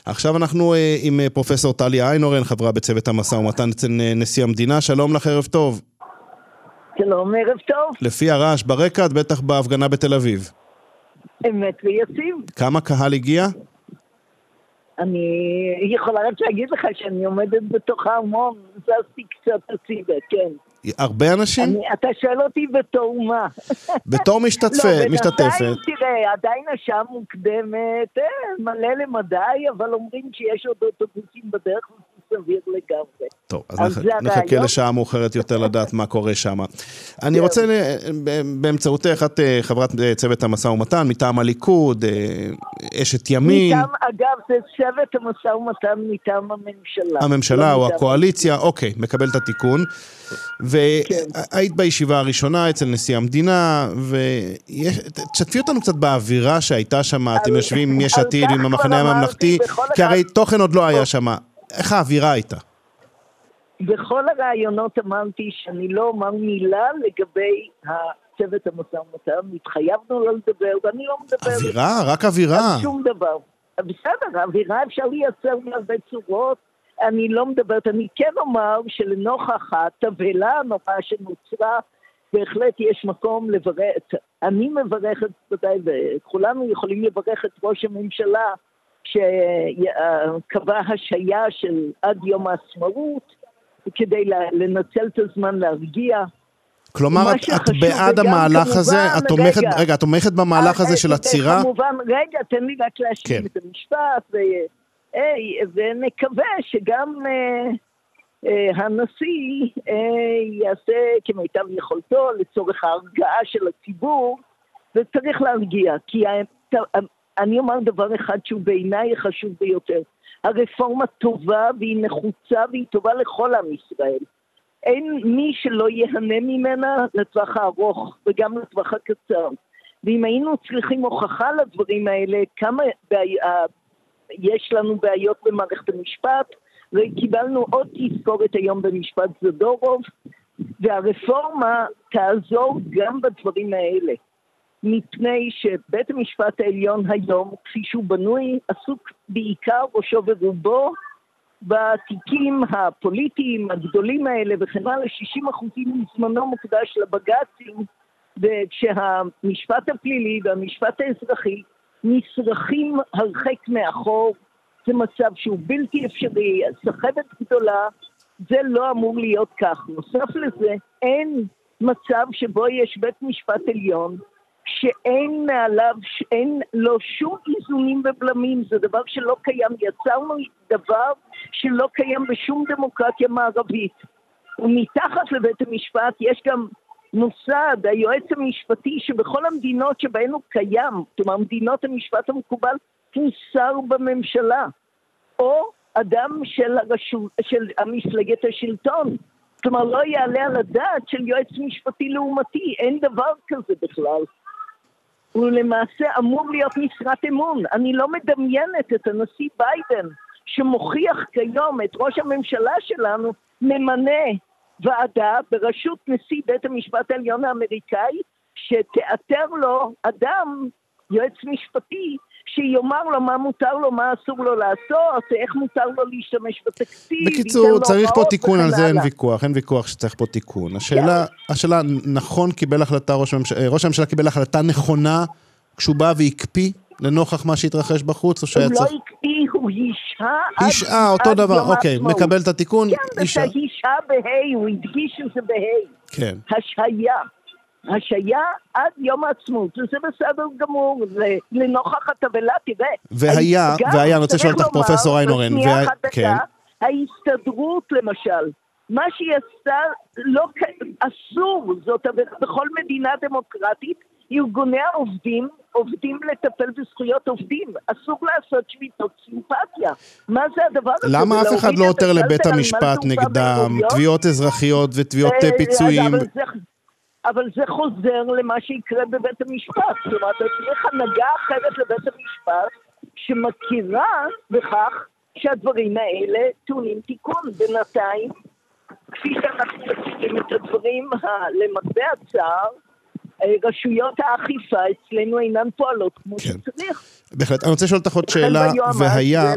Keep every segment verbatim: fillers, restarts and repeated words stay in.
עכשיו אנחנו עם פרופסור טליה איינהורן, חברה בצוות המשא ומתן אצל נשיא המדינה. שלום לך, ערב טוב. שלום, ערב טוב. לפי הרעש ברקע, את בטח בהפגנה בתל אביב. אמת ויציב. כמה קהל הגיע? אני יכולה רק להגיד לך שאני עומדת בתוך ההמון, זזתי קצת הצידה, כן. הרבה אנשים? אני, אתה שואל אותי בתור מה? בתור משתתפת. לא, משתתפת. עדיין, תראה, עדיין השעה מוקדמת, אה, מלא למדי, אבל אומרים שיש עוד אוטובוסים בדרך, וזה סביר לגמרי. טוב, אז, אז נח, נחכה לשעה מאוחרת יותר לדעת מה קורה שם. אני רוצה, באמצעותך, את חברת צוות המשא ומתן, מטעם הליכוד, אשת ימין. מטעם, אגב, זה צוות המשא ומתן מטעם הממשלה. הממשלה או הקואליציה, אוקיי, מקבל את התיקון. והיית בישיבה הראשונה אצל נשיא המדינה, ותשתפי אותנו קצת באווירה שהייתה שם, אתם יושבים עם יש עתיד, עם המחנה הממלכתי, כי הרי תוכן עוד לא היה שם. איך האווירה הייתה? בכל הרעיונות אמרתי שאני לא אומר מילה לגבי הצוות המשא ומתן, התחייבנו לא לדבר, ואני לא מדבר. אווירה? רק אווירה. שום דבר. בסדר, האווירה אפשר לייצר מהרבה צורות, אני לא מדברת, אני כן אומר שלנוכח התבהלה הנוראה שנוצרה, בהחלט יש מקום לברך, אני מברכת, וכולנו יכולים לברך את ראש הממשלה, שקבע השהיה של עד יום העצמאות, כדי לנצל את הזמן להרגיע. כלומר, את, את בעד המהלך כמובן, הזה, את תומכת, רגע, רגע, את תומכת במהלך הזה של הצירה? כמובן, רגע, תן לי רק להשלים כן. את המשפט, ו... Hey, ונקווה שגם uh, uh, הנשיא uh, יעשה כמיטב יכולתו לצורך ההרגעה של הציבור, וצריך להרגיע, כי uh, אני אומר דבר אחד שהוא בעיניי חשוב ביותר, הרפורמה טובה והיא נחוצה והיא טובה לכל עם ישראל, אין מי שלא יהנה ממנה לטווח הארוך וגם לטווח הקצר, ואם היינו צריכים הוכחה לדברים האלה, כמה בעיה, יש לנו בעיות במערכת המשפט, וקיבלנו עוד תזכורת היום במשפט זדורוב, והרפורמה תעזור גם בדברים האלה, מפני שבית המשפט העליון היום, כפי שהוא בנוי, עסוק בעיקר ראשו ורובו, בתיקים הפוליטיים הגדולים האלה, וכן הלאה, שישים אחוזים מזמנו מוקדש לבג"צים, וכשהמשפט הפלילי והמשפט האזרחי, נשרכים הרחק מאחור, זה מצב שהוא בלתי אפשרי, סחבת גדולה, זה לא אמור להיות כך. נוסף לזה, אין מצב שבו יש בית משפט עליון, שאין מעליו, אין לו שום איזונים ובלמים, זה דבר שלא קיים, יצרנו דבר שלא קיים בשום דמוקרטיה מערבית. ומתחת לבית המשפט יש גם מוסד, היועץ המשפטי, שבכל המדינות שבהן הוא קיים, כלומר מדינות המשפט המקובל, הוא שר בממשלה, או אדם של, הרשות, של המפלגת השלטון. כלומר לא יעלה על הדעת של יועץ משפטי לעומתי, אין דבר כזה בכלל. הוא למעשה אמור להיות משרת אמון. אני לא מדמיינת את הנשיא ביידן, שמוכיח כיום את ראש הממשלה שלנו, ממנה ועדה בראשות נשיא בית המשפט העליון האמריקאי, שתאתר לו אדם, יועץ משפטי, שיאמר לו מה מותר לו, מה אסור לו לעשות, איך מותר לו להשתמש בתקציב. בקיצור, צריך פה תיקון, על זה אין ויכוח, אין ויכוח שצריך פה תיקון. השאלה, השאלה, נכון קיבל החלטה, ראש הממשלה, ראש הממשלה קיבל החלטה נכונה, כשהוא בא והקפיא לנוכח מה שהתרחש בחוץ, או שהיה צריך... הוא לא הקפיא, הוא הישעה... הישעה, אותו דבר, אוקיי, מקבל את התיקון, כן, הישעה. זה הישעה בהי, הוא הדגיש שזה בהי. כן. השהיה. השהיה עד יום העצמאות, וזה בסדר גמור, לנוכח התבלה, תראה. והיה, והיה, אני רוצה לשאול אותך פרופסור איינהורן. ההסתדרות למשל, מה שהיא עשתה, אסור, זאת בכל מדינה דמוקרטית, ארגוני העובדים, עובדים לטפל בזכויות עובדים, אסור לעשות שביתות סימפתיה. מה זה הדבר הזה? למה אף אחד לא עותר לבית המשפט נגדם, תביעות אזרחיות ותביעות פיצויים? אבל זה חוזר למה שיקרה בבית המשפט. זאת אומרת, צריך הנהגה אחרת לבית המשפט, שמכירה בכך שהדברים האלה טעונים תיקון. בינתיים, כפי שאנחנו מציגים את הדברים למרבה הצער, רשויות האכיפה אצלנו אינן פועלות כמו כן. שצריך. בהחלט. אני רוצה לשאול אותך עוד שאלה, והיה,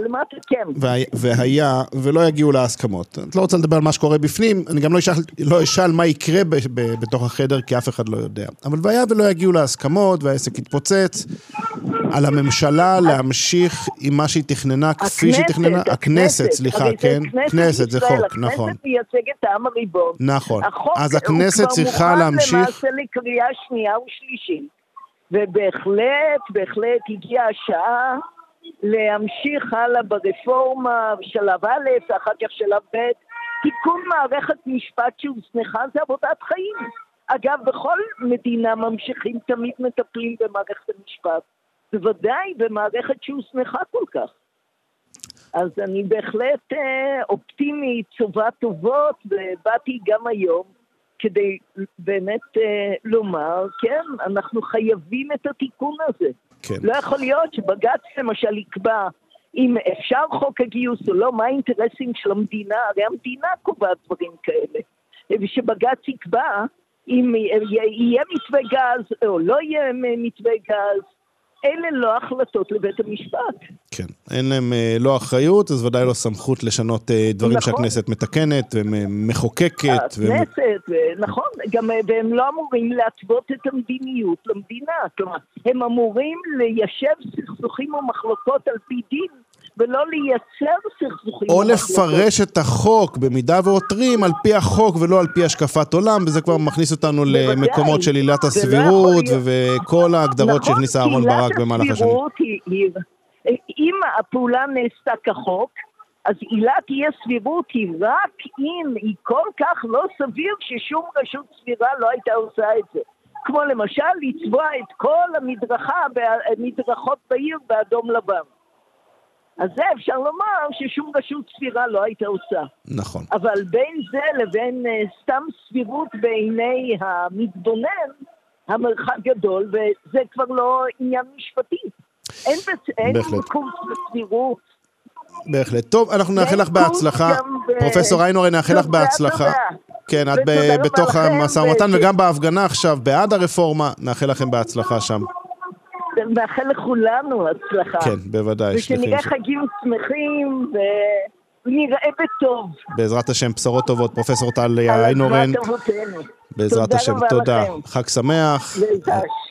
והיה, ולא יגיעו להסכמות. את לא רוצה לדבר על מה שקורה בפנים, אני גם לא אשאל, לא אשאל מה יקרה ב, ב, בתוך החדר, כי אף אחד לא יודע. אבל והיה ולא יגיעו להסכמות, והעסק יתפוצץ, על הממשלה להמשיך עם מה שהיא תכננה, כפי שהיא תכננה, הכנסת, סליחה, כן? כנסת, זה חוק, נכון. הכנסת מייצגת העם הריבון. נכון. אז הכנסת צריכה להמשיך... החוק הוא כבר מוכן למעשה לקריאה שנייה ושלישית. ובהחלט, בהחלט הגיעה השעה להמשיך הלאה ברפורמה, שלב א', ואחר כך שלב ב', תיקון מערכת משפט שהוזנחה זה עבודת חיים. אגב, בכל מדינה ממשיכים תמיד מטפלים במערכת המשפט. בוודאי במערכת שהוזנחה כל כך. אז אני בהחלט אה, אופטימית, צובה טובות, ובאתי גם היום כדי באמת אה, לומר, כן, אנחנו חייבים את התיקון הזה. כן. לא יכול להיות שבג"ץ למשל יקבע אם אפשר חוק הגיוס או לא, מה האינטרסים של המדינה, הרי המדינה קובעת דברים כאלה. ושבג"ץ יקבע אם יהיה מתווה גז או לא יהיה מתווה גז, אלה לא החלטות לבית המשפט. כן, אין להם לא אחריות, אז ודאי לא סמכות לשנות דברים נכון. שהכנסת מתקנת ומחוקקת. הכנסת, ו... נכון, גם והם לא אמורים להתוות את המדיניות למדינה, כלומר, הם אמורים ליישב סכסוכים ומחלוקות על פי דין, ולא לייצר סכסוכים או לפרש את החוק במידה ועותרים על פי החוק ולא על פי השקפת עולם, וזה כבר מכניס אותנו למקומות של עילת הסבירות וכל ההגדרות שהכניסה אהרון ברק במהלך השנים. אם הפעולה נעשתה כחוק, אז עילת אי הסבירות היא רק אם היא כל כך לא סביר ששום רשות סבירה לא הייתה עושה את זה. כמו למשל לצבוע את כל המדרכה, המדרכות בעיר באדום לבן. אז זה אפשר לומר ששום רשות סבירה לא הייתה עושה. נכון. אבל בין זה לבין uh, סתם סבירות בעיני המתבונן, המרחק גדול, וזה כבר לא עניין משפטי. אין, אין קורס בסבירות. בהחלט. טוב, אנחנו נאחל לך בהצלחה. פרופסור איינהורן, נאחל לך בהצלחה. כן, את בתוך המשא ומתן וגם בהפגנה עכשיו, בעד הרפורמה, נאחל לכם בהצלחה שם. מאחל לכולנו הצלחה. כן, בוודאי. ושנראה חגים שמחים ונראה בטוב. בעזרת השם, בשורות טובות. פרופסור טל איינהורן. בעזרת השם, תודה. חג שמח.